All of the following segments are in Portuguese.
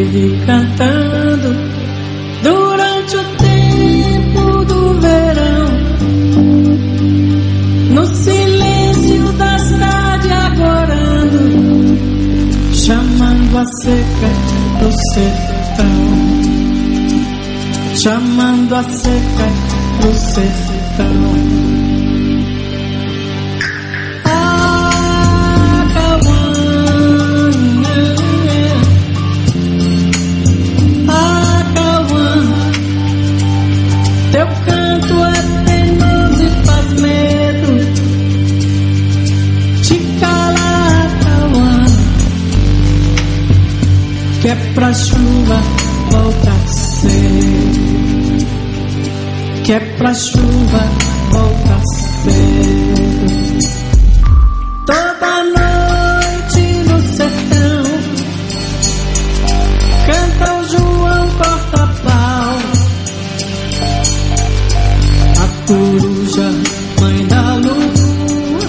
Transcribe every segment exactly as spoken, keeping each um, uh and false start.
vive cantando durante o tempo do verão, no silêncio das tardes agorando, chamando a seca do sertão, chamando a seca do sertão. Teu canto é penoso e faz medo, te cala, Cauã, que é pra chuva voltar a ser, que é pra chuva voltar a ser. Toda noite no sertão canta o João Corta-Pau, coruja, mãe da lua,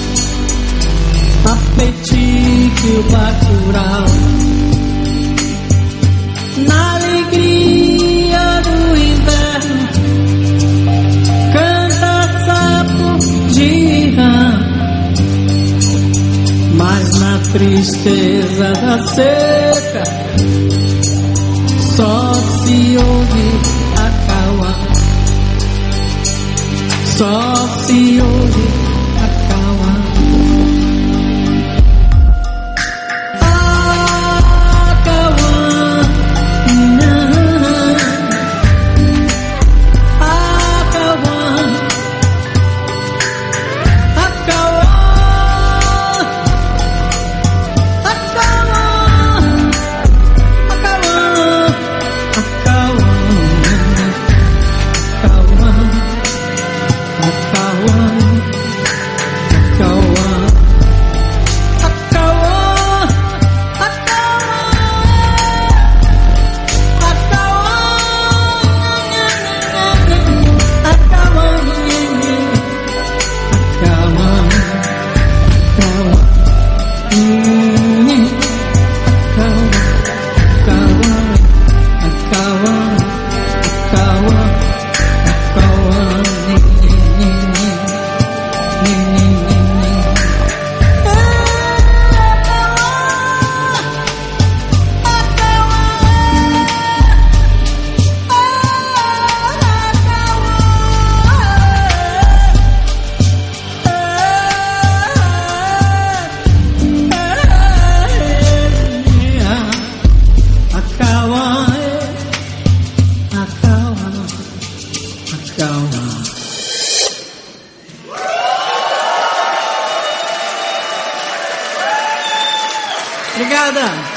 a petique, o bacurau. Na alegria do inverno canta sapo de rã, mas na tristeza da seca só se ouve a Cauã, só se ouve a Cauã. A Cauã, a Cauã, a Cauã, a Cauã, a Cauã, a Cauã, Cauã. Cauã, Cauã, Obrigada.